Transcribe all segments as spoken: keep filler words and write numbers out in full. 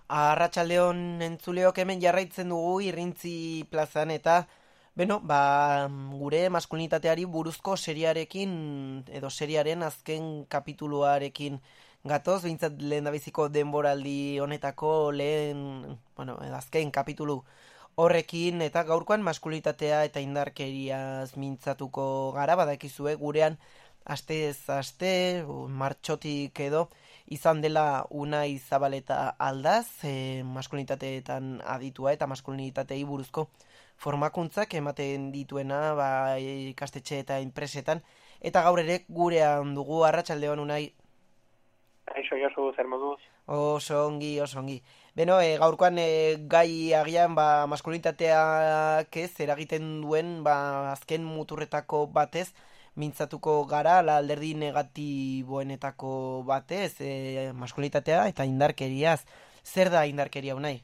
Arratsaldeon entzuleok hemen jarraitzen dugu Irrintzi plazan eta beno, ba, gure maskulinitateari buruzko seriarekin edo seriaren azken kapituluarekin gatoz, behintzat lehendabiziko denboraldi honetako lehen, bueno, azken kapitulu horrekin eta gaurkoan maskulinitatea eta indarkeriaz mintzatuko gara, badakizue gurean astez aste, martxotik edo izan dela Unai Zabaleta Aldaz, e, maskulinitateetan aditua eta maskulinitatei buruzko formakuntzak ematen dituena ba, ikastetxe eta enpresetan. Eta gaur ere gurean dugu. Arratsaldeon, Unai. Aixo, Josu, zer moduz? Oso ongi, oso ongi. Beno, e, gaurkoan e, gai agian ba, maskulinitateak ez eragiten duen ba, azken muturretako batez mintzatuko gara, la alderdi negatiboenetako batez, e, maskulinitatea eta indarkeriaz. Zer da indarkeria, Unai?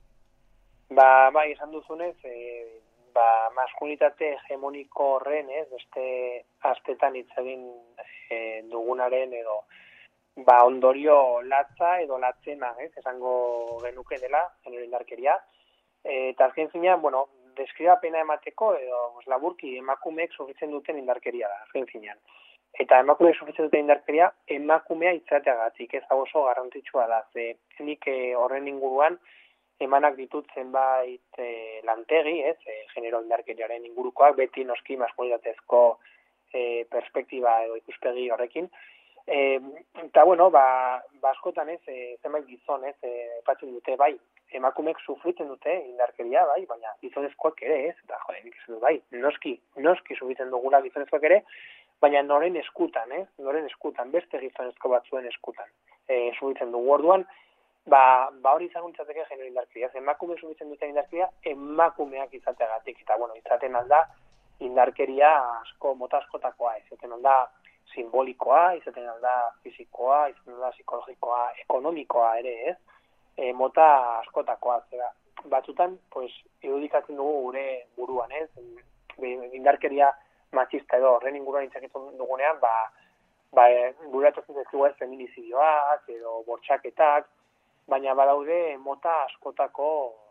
Ba, bai, esan duzunez, e, ba, maskulinitate hegemoniko horren, ez, beste astetan hitz egin e, dugunaren edo ba, ondorio latza edo latzena, ez, esango genuke dela, genero indarkeria. E, eta azken zinean, bueno, deskribapena emateko edo pues, laburki emakumeek sufritzen duten indarkeria da, azken zinean. Eta emakumeek sufritzen duten indarkeria emakumea izateagatik, ez hau oso garrantzitsua da. Ze nik e, horren inguruan emanak ditut zenbait e, lantegi, ez, e, genero indarkeriaren ingurukoak, beti noski maskulinitatezko e, perspektiba edo ikuspegi horrekin. E, eta bueno, ba, baskotan ez, e, zenbait gizon ez, e, epatzen dute bai, emakumeek sufritzen dute indarkeria, bai, baina gizonezkoak ere ez, eta jode, nik esan dut, bai, noski, noski sufritzen dugula gizonezkoak ere, baina noren eskutan, eh? noren eskutan, beste gizonezko batzuen eskutan, e, sufritzen dugu orduan, ba, ba hori izango litzateke genero indarkeria, emakumeek sufritzen duten indarkeria, emakumeak izateagatik, eta bueno, izaten alda indarkeria asko, mota askotakoa, izaten alda simbolikoa, izaten alda fisikoa, izaten alda psikologikoa, ekonomikoa ere, ez? E, mota askotakoa, zera, batzutan, pues, irudikatzen dugu gure buruan, ez? Indarkeria matxista edo horren inguruan itzaketzen dugunean, ba, ba, gure atotzen ez feminizidioak edo bortxaketak, baina badaude mota askotako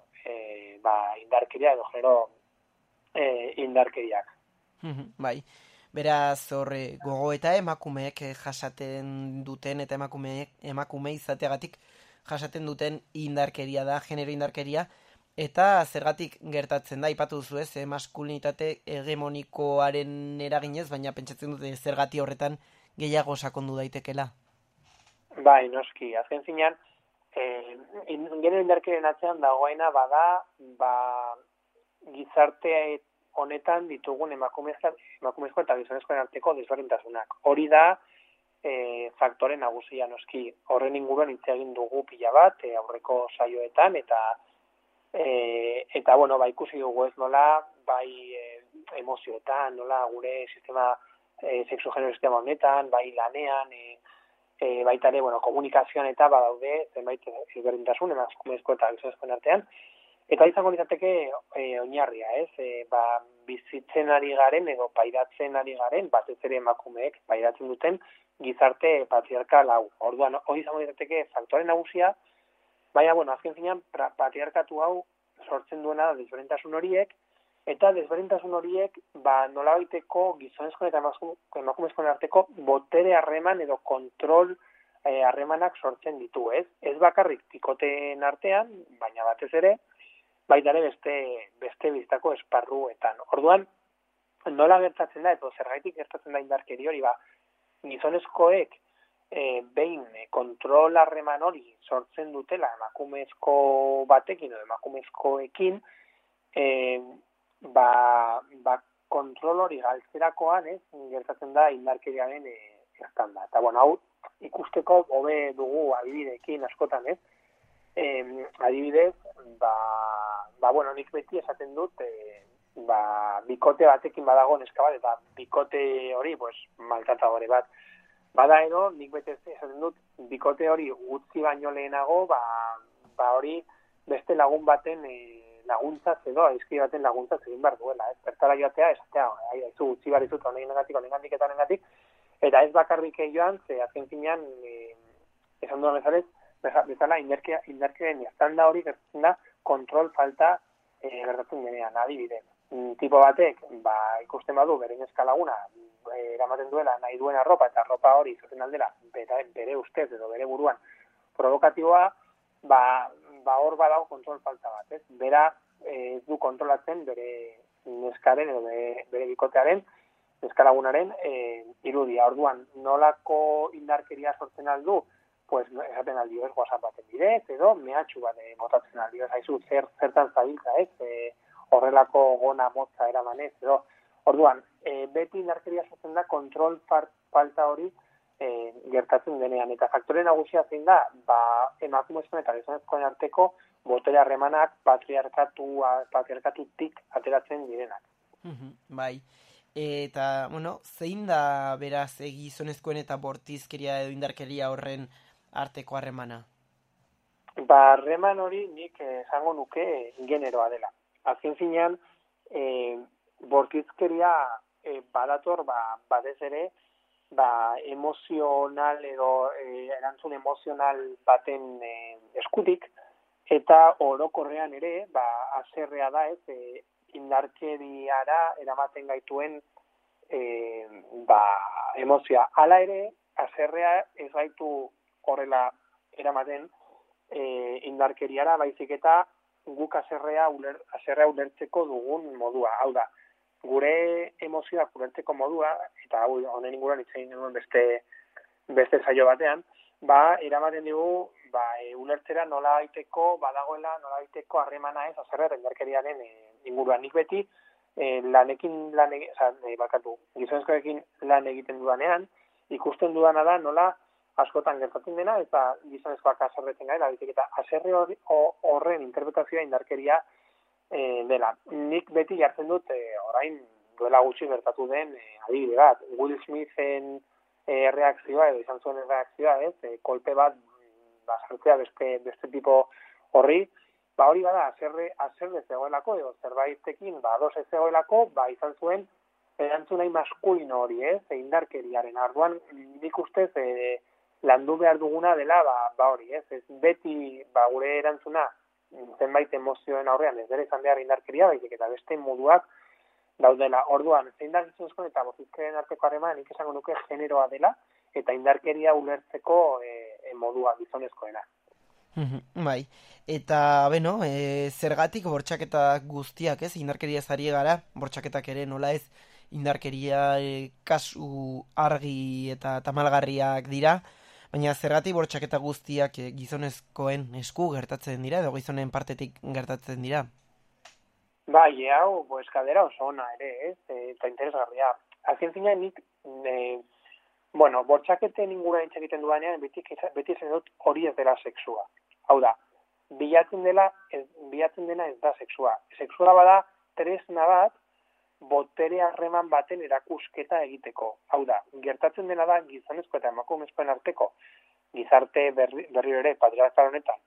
e, ba, indarkeria edo genero e, indarkeriak. Bai, beraz horre gogoeta emakumeek jasaten duten eta emakumeek emakume izateagatik jasaten duten indarkeria da, genero indarkeria, eta zergatik gertatzen da, ipatu duzu ez, eh, maskulinitate hegemonikoaren eraginez, baina pentsatzen dute zergati horretan gehiago sakondu daitekela. Bai, noski, azken zinean, eh, genero indarkeriaren atzean dagoena bada, ba, gizarte honetan ditugun emakumezko, emakumezko eta gizonezkoen arteko desberdintasunak. Hori da, E, faktore nagusia noski. Horren inguruan hitz egin dugu pila bat, e, aurreko saioetan, eta e, eta bueno, ba, ikusi dugu ez nola, bai e, emozioetan, nola gure sistema, e, sexu-genero sistema honetan, bai lanean, e, e, baita ere, bueno, komunikazioan eta badaude, zenbait ezberdintasun, emakumezko eta gizonezkoen artean, eta izango litzateke e, oinarria, ez? E, ba, bizitzen ari garen edo pairatzen ari garen, batez ere emakumeek pairatzen duten gizarte patriarkal hau. Orduan, hori izango litzateke faktore nagusia, baina, bueno, azken finean, patriarkatu hau sortzen duena da desberdintasun horiek, eta desberdintasun horiek, ba, nolabaiteko gizonezkoen eta emakumezkoen arteko botere harreman edo kontrol harremanak sortzen ditu, ez? Ez bakarrik bikoteen artean, baina batez ere, baita ere beste, beste biztako esparruetan. Orduan, nola gertatzen da, edo zergaitik gertatzen da indarkeri hori, ba, gizonezkoek e, behin e, kontrol harreman hori sortzen dutela emakumezko batekin edo emakumezkoekin, e, ba, ba, kontrol hori galtzerakoan, ez, gertatzen da indarkeriaren e, gertan da. Eta, bueno, hau, ikusteko hobe dugu adibideekin askotan, ez, e, adibidez, ba, ba, bueno, nik beti esaten dut, e, ba, bikote batekin badago neska bat, eta bikote hori, pues, maltratadore bat. Bada edo, nik beti esaten dut, bikote hori utzi baino lehenago, ba, ba hori beste lagun baten e, laguntzaz edo, aizki baten laguntzaz egin behar duela, ez? Bertara joatea, esatea, aizu, utzi behar izut, honen negatik, honen gandik eta honen gatik, eta ez bakarrik joan, ze azken finean, e, esan duan bezalez, bezala indarkeria indarkeriaren estanda hori gertatzen da kontrol falta e, gertatzen denean, adibidez. Tipo batek, ba, ikusten badu bere eskalaguna eramaten duela nahi duen arropa eta arropa hori izaten aldela bere, bere ustez edo bere buruan provokatiboa, ba, ba hor badago kontrol falta bat, ez? Bera ez du kontrolatzen bere neskaren edo bere, bere bikotearen, neskalagunaren e, irudia. Orduan, nolako indarkeria sortzen aldu, pues esaten aldi ez WhatsApp baten bidez, edo mehatxu bat botatzen aldi ez, haizu zer, zertan zabiltza ez, e, horrelako gona motza eramanez, edo orduan, e, beti indarkeria sortzen da kontrol falta hori e, gertatzen denean, eta faktore nagusia zein da, ba, emakumezkoen eta gizonezkoen arteko botere harremanak patriarkatu, patriarkatutik ateratzen direnak. Mm-hmm, bai, eta, bueno, zein da beraz gizonezkoen eta bortizkeria edo indarkeria horren arteko harremana? Ba, harreman hori nik esango nuke generoa dela. Azken finean, e, bortizkeria e, badator, ba, badez ere, ba, emozional edo e, erantzun emozional baten e, eskutik, eta orokorrean ere, ba, haserrea da ez, e, indarkeriara eramaten gaituen e, ba, emozioa. Hala ere, haserrea ez gaitu horrela eramaten e, indarkeriara, baizik eta guk haserrea uler, haserrea ulertzeko dugun modua. Hau da, gure emozioak ulertzeko modua, eta hau honen inguruan hitz egin duen beste, beste saio batean, ba, eramaten dugu ba, e, ulertzera nola daiteko, badagoela nola daiteko harremana ez haserrea eta indarkeriaren e, inguruan. Nik beti e, lanekin, lan egin, oza, e, bakatu, gizonezkoekin lan egiten dudanean, ikusten dudana da nola askotan gertatzen dena, eta gizonezkoak haserretzen gaela, eta haserre horren interpretazioa indarkeria e, dela. Nik beti jartzen dut, e, orain duela gutxi gertatu den e, adibide bat, Will Smithen e, reakzioa, edo izan zuen reakzioa, ez, e, kolpe bat, ba, sartzea beste, beste tipo horri, ba hori bada, haserre, haserre zegoelako, edo zerbaitekin, ba, ados ez zegoelako, ba, izan zuen erantzunai maskulino hori, ez, e, indarkeriaren. Arduan, nik ustez, e, landu behar duguna dela, ba, ba hori, ez, ez beti, ba, gure erantzuna, zenbait emozioen aurrean, ez dere izan behar indarkeria, baizik eta beste moduak daudela. Orduan, zein da gizonezkoen eta bortizkerien arteko harreman, nik esango nuke generoa dela, eta indarkeria ulertzeko e, e, modua gizonezkoena. Bai, eta, beno, e, zergatik bortxaketa guztiak, ez, indarkeria zari gara, bortxaketak ere nola ez, indarkeria e, kasu argi eta tamalgarriak dira, baina zergatik bortxaketa guztiak e, gizonezkoen esku gertatzen dira, edo gizonen partetik gertatzen dira? Bai, hau, pues, kadera oso ona ere, ez, eta interesgarria. Azken zina, nik, e, bueno, bortxaketen inguruan egiten dudanean, beti, beti esan dut hori ez dela sexua. Hau da, bilatzen dela, ez, bilatzen dena ez da sexua. Sexua bada tresna bat, botere harreman baten erakusketa egiteko. Hau da, gertatzen dena da gizonezko eta emakumezkoen arteko, gizarte berri, berri ere, patriarkal honetan,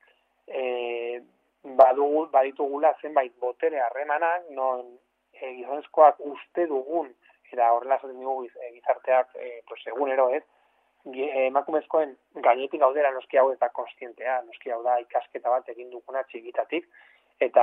e, badugu, baditugula zenbait botere harremanak, non e, gizonezkoak uste dugun, eta horrela esaten dugu gizarteak e, pues, egunero ez, emakumezkoen gainetik gaudera noski hau ez da konstientea, noski hau da ikasketa bat egin duguna txikitatik, eta,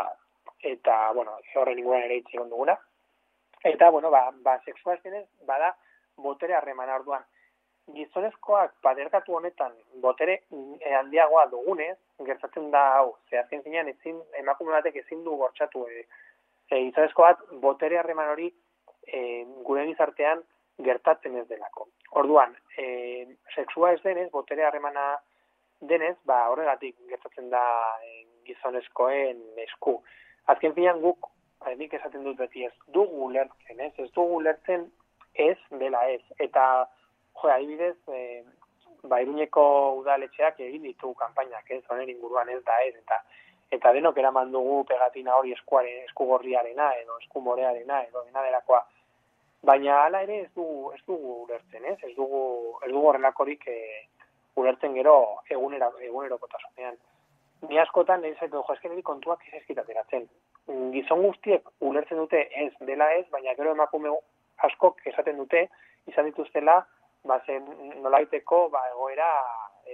eta bueno, horren inguruan ere hitz egin duguna. Eta, bueno, ba, ba sexua zenez, bada botere harremana. Orduan. Gizonezkoak patriarkatu honetan botere handiagoa dugunez, gertatzen da hau, zehazken zinean ezin, emakume batek ezin du bortxatu e, e, gizonezko bat botere harreman hori e, gure gizartean gertatzen ez delako. Orduan, e, sexua ez denez, botere harremana denez, ba horregatik gertatzen da e, gizonezkoen esku. Azken finean guk, nik esaten dut beti ez dugu ulertzen, ez, ez dugu ulertzen ez dela ez. Eta, jo, adibidez, e, ba, Iruñeko udaletxeak egin ditu kanpainak, ez, honen inguruan ez da ez, eta eta denok eraman dugu pegatina hori eskuaren, eskugorriarena, edo eskumorearena, edo dena delakoa. Baina hala ere ez dugu, ez dugu ulertzen, ez, ez dugu, ez dugu horrelakorik e, ulertzen gero egunera, egunerokotasunean. Ni askotan, ez zaitu, jo, esken kontuak ez ezkitateratzen. Gizon guztiek ulertzen dute ez dela ez, baina gero emakume askok esaten dute izan dituztela, ba zen nolaiteko ba egoera e,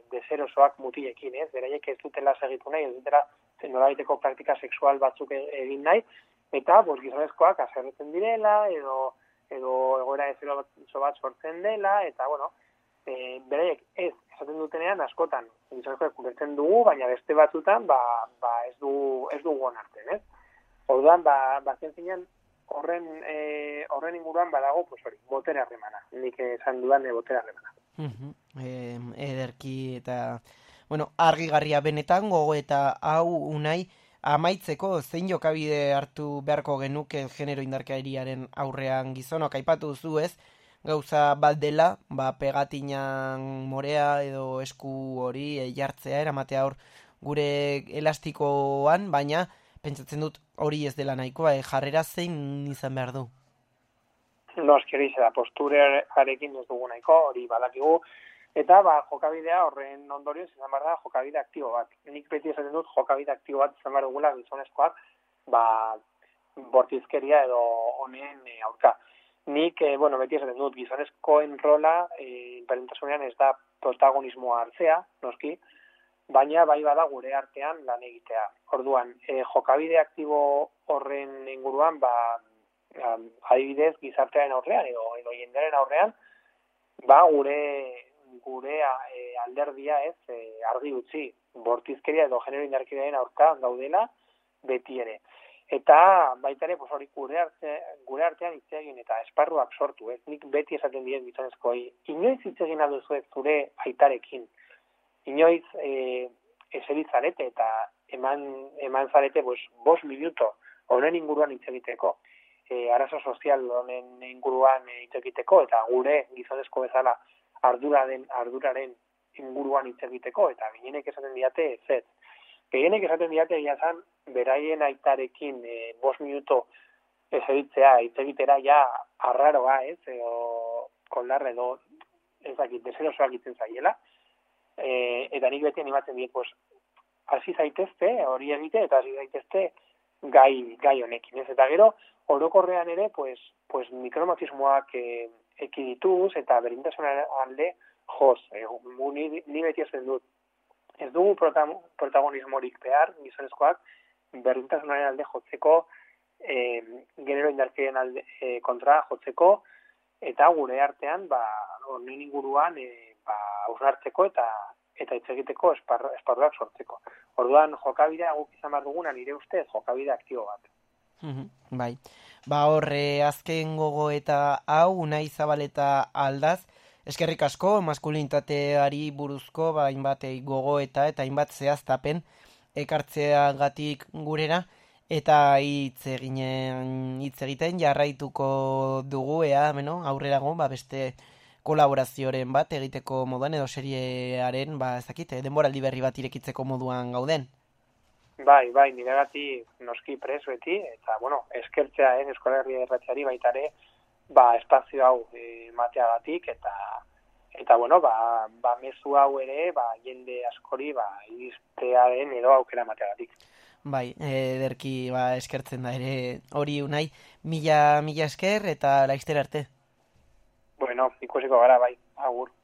deserosoak mutilekin, ez? Beraiek ez dutela segitu nahi, ez dutela nolabaiteko praktika sexual batzuk egin nahi, eta bos, gizonezkoak haserretzen direla, edo edo egoera deseroso bat sortzen dela, eta, bueno, e, beraiek ez esaten dutenean askotan gizonezkoak ulertzen dugu, baina beste batzutan ba, ba ez dugu ez dugu onartzen, ez? Orduan, ba, bazen zinean, horren e, horren inguruan badago, pues hori, botere harremana. Nik esan dudan e, botere harremana. Uh-huh. E, ederki eta, bueno, argigarria benetan gogo eta hau unai, amaitzeko zein jokabide hartu beharko genuke genero indarkeriaren aurrean gizonok aipatu duzu ez, gauza bat dela, ba, pegatinan morea edo esku hori e, jartzea, eramatea hor gure elastikoan, baina pentsatzen dut hori ez dela nahikoa, e, jarrera zein izan behar du? No, eski hori da, posturearekin ez dugu nahiko, hori badakigu, eta ba, jokabidea horren ondorioz izan behar da jokabide aktibo bat. Nik beti esaten dut jokabide aktibo bat izan behar dugula gizonezkoak, ba, bortizkeria edo honen e, aurka. Nik, e, bueno, beti esaten dut gizonezkoen rola e, berdintasunean ez da protagonismoa hartzea, noski, baina bai bada gure artean lan egitea. Orduan, e, jokabide aktibo horren inguruan, ba, adibidez gizartearen aurrean edo, edo jendearen aurrean, ba gure gure e, alderdia ez e, argi utzi, bortizkeria edo genero indarkeriaren aurka gaudela beti ere. Eta baita ere, pues hori gure arte, gure artean hitz egin eta esparruak sortu, ez? Nik beti esaten diet gizonezkoei, inoiz hitz egin alduzu ez zure aitarekin. Inoiz eh eseritzarete eta eman eman zarete pues bost minuto honen inguruan hitz egiteko. E, arazo sozial honen inguruan hitz egiteko eta gure gizonezko bezala arduraren arduraren inguruan hitz egiteko eta gehienek esaten diate ez. Gehienek esaten diate egia beraien aitarekin e, bost minuto eseritzea hitz egitera ja arraroa, ez? Edo koldarre edo ez dakit deserosoa egiten zaiela. E, eta nik beti animatzen diet, pues, hasi zaitezte, hori egite, eta hasi zaitezte gai, gai honekin, ez? Eta gero, orokorrean ere, pues, pues mikromachismoak e, ekidituz eta berdintasunaren alde joz. E, ni, ni beti ezen dut. Ez dugu protagonismorik behar, gizonezkoak, berdintasunaren alde jotzeko, e, genero indarkerien alde e, kontra jotzeko, eta gure artean, ba, honen inguruan, e, ba, ausnartzeko eta eta hitz egiteko espar, esparruak sortzeko. Orduan, jokabidea guk izan behar duguna, nire ustez, jokabide aktibo bat. Mm-hmm, bai. Ba horre, azken gogo eta hau, Unai Zabaleta Aldaz, eskerrik asko, maskulinitateari buruzko, ba, hainbat gogo eta eta hainbat zehaztapen ekartzeagatik gurera, eta hitz eginen hitz egiten jarraituko dugu, ea, beno, aurrerago, ba, beste kolaborazioaren bat egiteko moduan edo seriearen, ba, ezakite, denboraldi berri bat irekitzeko moduan gauden. Bai, bai, niregatik noski presueti, eta, bueno, eskertzea, eh, Euskal Herria Irratiari baitare, ba, espazio hau e, mateagatik, eta, eta, bueno, ba, ba, mezu hau ere, ba, jende askori, ba, iriztearen edo aukera mateagatik. Bai, ederki, ba, eskertzen da ere hori Unai, mila, mila esker, eta laizter arte. Bueno, ikusiko gara, bai, agur.